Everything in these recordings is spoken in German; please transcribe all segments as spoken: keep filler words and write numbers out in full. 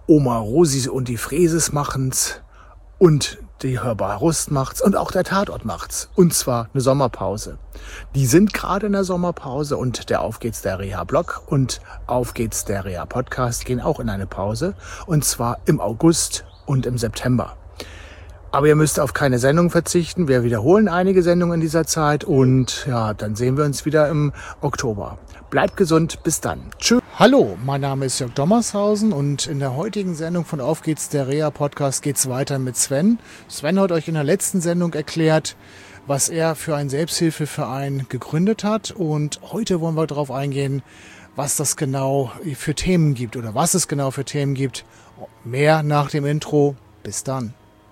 Oma Rosi und die Fräses machen's und die Hörbar Rust macht's und auch der Tatort macht's. Und zwar eine Sommerpause. Die sind gerade in der Sommerpause und der Auf geht's der Reha-Blog und Auf geht's der Reha-Podcast gehen auch in eine Pause. Und zwar im August und im September. Aber ihr müsst auf keine Sendung verzichten. Wir wiederholen einige Sendungen in dieser Zeit und ja, dann sehen wir uns wieder im Oktober. Bleibt gesund, bis dann. Tschüss. Hallo, mein Name ist Jörg Dommershausen und in der heutigen Sendung von Auf geht's, der Reha-Podcast, geht's weiter mit Sven. Sven hat euch in der letzten Sendung erklärt, was er für einen Selbsthilfeverein gegründet hat und heute wollen wir darauf eingehen, was das genau für Themen gibt oder was es genau für Themen gibt. Mehr nach dem Intro. Bis dann.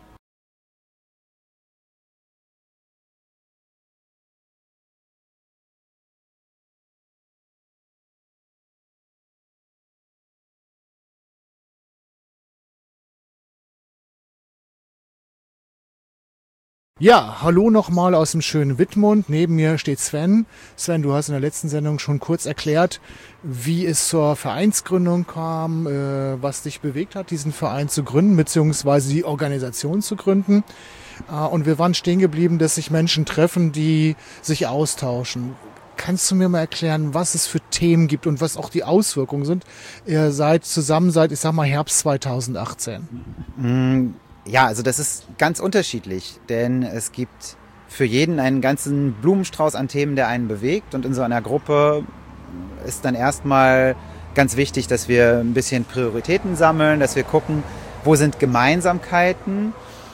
Ja, hallo nochmal aus dem schönen Wittmund. Neben mir steht Sven. Sven, du hast in der letzten Sendung schon kurz erklärt, wie es zur Vereinsgründung kam, äh, was dich bewegt hat, diesen Verein zu gründen, beziehungsweise die Organisation zu gründen. Äh, und wir waren stehen geblieben, dass sich Menschen treffen, die sich austauschen. Kannst du mir mal erklären, was es für Themen gibt und was auch die Auswirkungen sind? Ihr seid zusammen seit, ich sag mal, Herbst zweitausendachtzehn. Mm. Ja, also das ist ganz unterschiedlich, denn es gibt für jeden einen ganzen Blumenstrauß an Themen, der einen bewegt. Und in so einer Gruppe ist dann erstmal ganz wichtig, dass wir ein bisschen Prioritäten sammeln, dass wir gucken, wo sind Gemeinsamkeiten.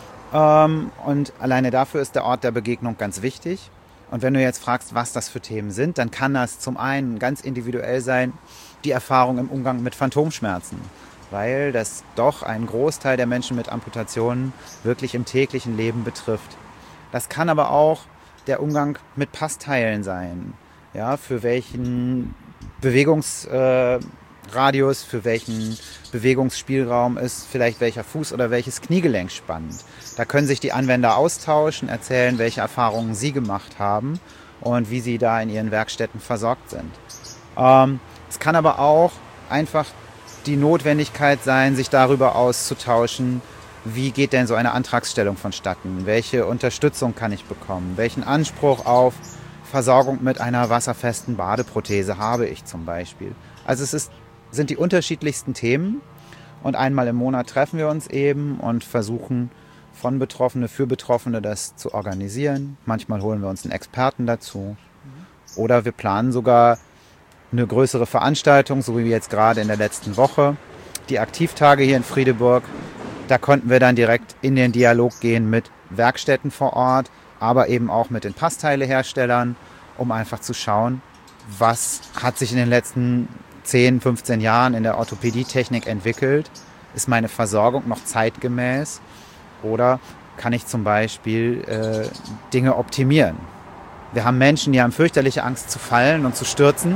Und alleine dafür ist der Ort der Begegnung ganz wichtig. Und wenn du jetzt fragst, was das für Themen sind, dann kann das zum einen ganz individuell sein, die Erfahrung im Umgang mit Phantomschmerzen. Weil das doch einen Großteil der Menschen mit Amputationen wirklich im täglichen Leben betrifft. Das kann aber auch der Umgang mit Passteilen sein. Ja, für welchen Bewegungsradius, äh, für welchen Bewegungsspielraum ist vielleicht welcher Fuß oder welches Kniegelenk spannend. Da können sich die Anwender austauschen, erzählen, welche Erfahrungen sie gemacht haben und wie sie da in ihren Werkstätten versorgt sind. Ähm, es kann aber auch einfach die Notwendigkeit sein, sich darüber auszutauschen, wie geht denn so eine Antragsstellung vonstatten, welche Unterstützung kann ich bekommen, welchen Anspruch auf Versorgung mit einer wasserfesten Badeprothese habe ich zum Beispiel. Also es ist, sind die unterschiedlichsten Themen und einmal im Monat treffen wir uns eben und versuchen von Betroffene für Betroffene das zu organisieren. Manchmal holen wir uns einen Experten dazu oder wir planen sogar eine größere Veranstaltung, so wie jetzt gerade in der letzten Woche. Die Aktivtage hier in Friedeburg, da konnten wir dann direkt in den Dialog gehen mit Werkstätten vor Ort, aber eben auch mit den Passteileherstellern, um einfach zu schauen, was hat sich in den letzten zehn, fünfzehn Jahren in der Orthopädietechnik entwickelt. Ist meine Versorgung noch zeitgemäß oder kann ich zum Beispiel äh, Dinge optimieren? Wir haben Menschen, die haben fürchterliche Angst zu fallen und zu stürzen.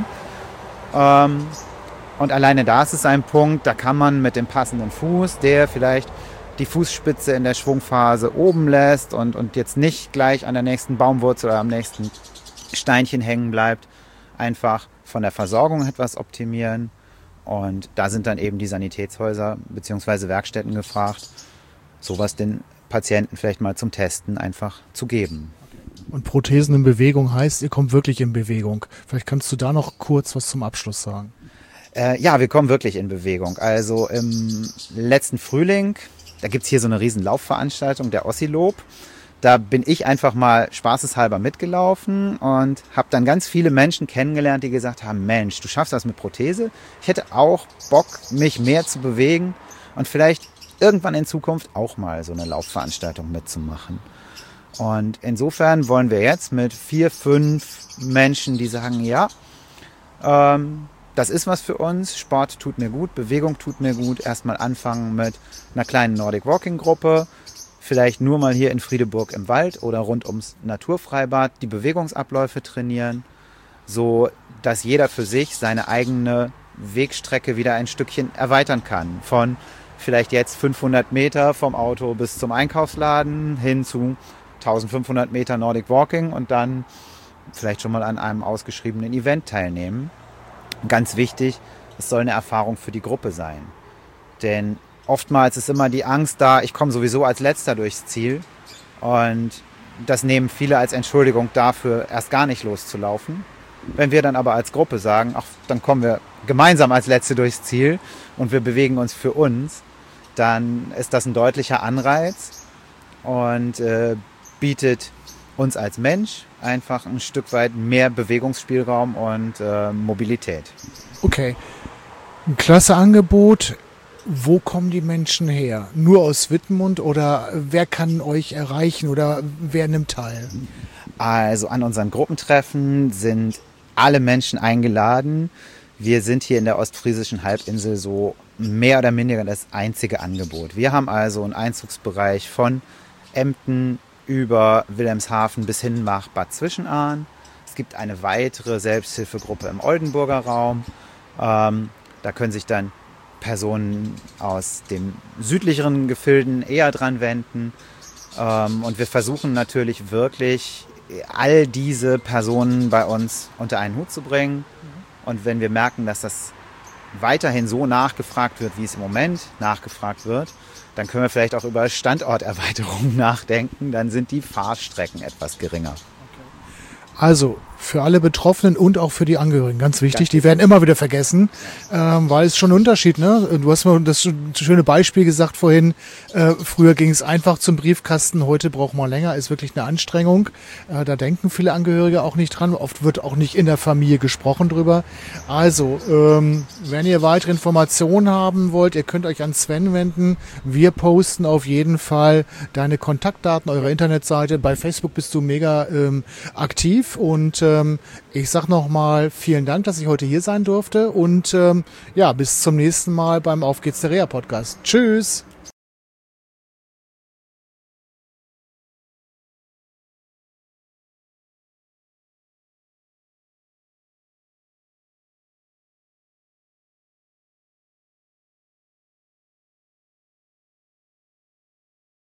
Und alleine da ist es ein Punkt, da kann man mit dem passenden Fuß, der vielleicht die Fußspitze in der Schwungphase oben lässt und, und jetzt nicht gleich an der nächsten Baumwurzel oder am nächsten Steinchen hängen bleibt, einfach von der Versorgung etwas optimieren. Und da sind dann eben die Sanitätshäuser bzw. Werkstätten gefragt, sowas den Patienten vielleicht mal zum Testen einfach zu geben. Und Prothesen in Bewegung heißt, ihr kommt wirklich in Bewegung. Vielleicht kannst du da noch kurz was zum Abschluss sagen. Äh, ja, wir kommen wirklich in Bewegung. Also im letzten Frühling, da gibt's hier so eine riesen Laufveranstaltung, der Ossilob. Da bin ich einfach mal spaßeshalber mitgelaufen und habe dann ganz viele Menschen kennengelernt, die gesagt haben, Mensch, du schaffst das mit Prothese. Ich hätte auch Bock, mich mehr zu bewegen und vielleicht irgendwann in Zukunft auch mal so eine Laufveranstaltung mitzumachen. Und insofern wollen wir jetzt mit vier, fünf Menschen, die sagen, ja, ähm, das ist was für uns, Sport tut mir gut, Bewegung tut mir gut, erstmal anfangen mit einer kleinen Nordic Walking Gruppe, vielleicht nur mal hier in Friedeburg im Wald oder rund ums Naturfreibad die Bewegungsabläufe trainieren, so dass jeder für sich seine eigene Wegstrecke wieder ein Stückchen erweitern kann. Von vielleicht jetzt fünfhundert Meter vom Auto bis zum Einkaufsladen hin zu eintausendfünfhundert Meter Nordic Walking und dann vielleicht schon mal an einem ausgeschriebenen Event teilnehmen. Ganz wichtig, es soll eine Erfahrung für die Gruppe sein. Denn oftmals ist immer die Angst da, ich komme sowieso als Letzter durchs Ziel. Und das nehmen viele als Entschuldigung dafür, erst gar nicht loszulaufen. Wenn wir dann aber als Gruppe sagen, ach, dann kommen wir gemeinsam als Letzte durchs Ziel und wir bewegen uns für uns, dann ist das ein deutlicher Anreiz und äh, bietet uns als Mensch einfach ein Stück weit mehr Bewegungsspielraum und äh, Mobilität. Okay, ein klasse Angebot. Wo kommen die Menschen her? Nur aus Wittmund oder wer kann euch erreichen oder wer nimmt teil? Also an unseren Gruppentreffen sind alle Menschen eingeladen. Wir sind hier in der ostfriesischen Halbinsel so mehr oder minder das einzige Angebot. Wir haben also einen Einzugsbereich von Emden über Wilhelmshaven bis hin nach Bad Zwischenahn. Es gibt eine weitere Selbsthilfegruppe im Oldenburger Raum. Ähm, da können sich dann Personen aus den südlicheren Gefilden eher dran wenden. Ähm, und wir versuchen natürlich wirklich all diese Personen bei uns unter einen Hut zu bringen. Und wenn wir merken, dass das weiterhin so nachgefragt wird, wie es im Moment nachgefragt wird, dann können wir vielleicht auch über Standorterweiterungen nachdenken. Dann sind die Fahrstrecken etwas geringer. Also für alle Betroffenen und auch für die Angehörigen, ganz wichtig, die werden immer wieder vergessen, ähm, weil es schon ein Unterschied, ne? Du hast mal das schöne Beispiel gesagt vorhin, äh, früher ging es einfach zum Briefkasten, heute braucht man länger, ist wirklich eine Anstrengung. Äh, da denken viele Angehörige auch nicht dran, oft wird auch nicht in der Familie gesprochen drüber. Also, ähm, wenn ihr weitere Informationen haben wollt, ihr könnt euch an Sven wenden. Wir posten auf jeden Fall deine Kontaktdaten, eure Internetseite. Bei Facebook bist du mega ähm, aktiv und ähm, ich sag nochmal vielen Dank, dass ich heute hier sein durfte und ähm, ja, bis zum nächsten Mal beim Auf geht's der Reha Podcast. Tschüss!